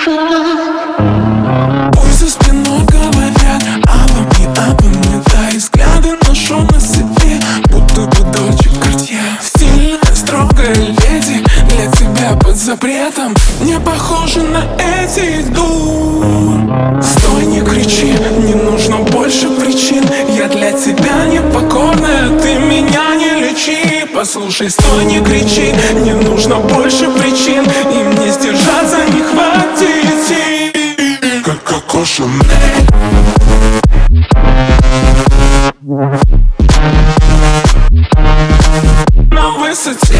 Пусть за спиной говорят обо мне, да и взгляды ношу на себе, будто бы Дольче Картье. Стильная, строгая леди, для тебя под запретом, не похожа на этих дур. Стой, не кричи, не нужно больше причин, я для тебя непокорная, ты меня не лечи. Послушай, стой, не кричи, не нужно больше причин, и мне сдержаться не хватит сил. Как Коко Шанель на высоте.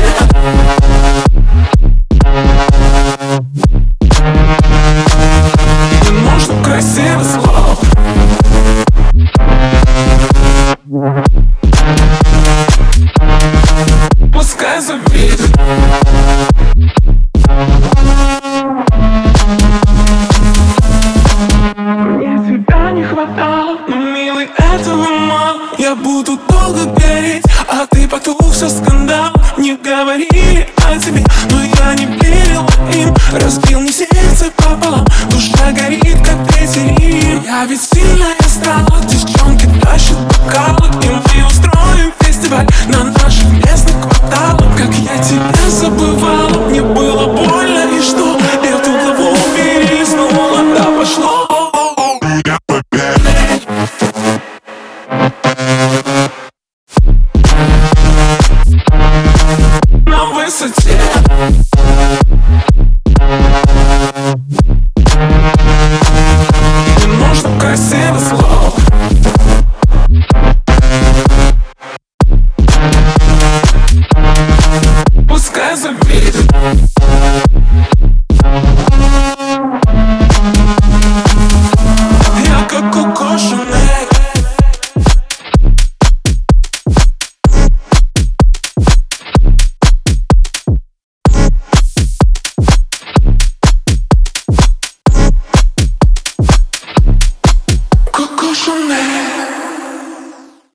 Не нужно красивых слов, пускай завидует. Мне тебя не хватало, но, милый, этого мало. Я буду долго гореть, а ты потух, все скандал. Не говорили о тебе, но я не верил им. Разбил мне сердце пополам, душа горит, как ветерин. Я ведь сильная стала, девчонки тащат бокалы, и мы устроим фестиваль на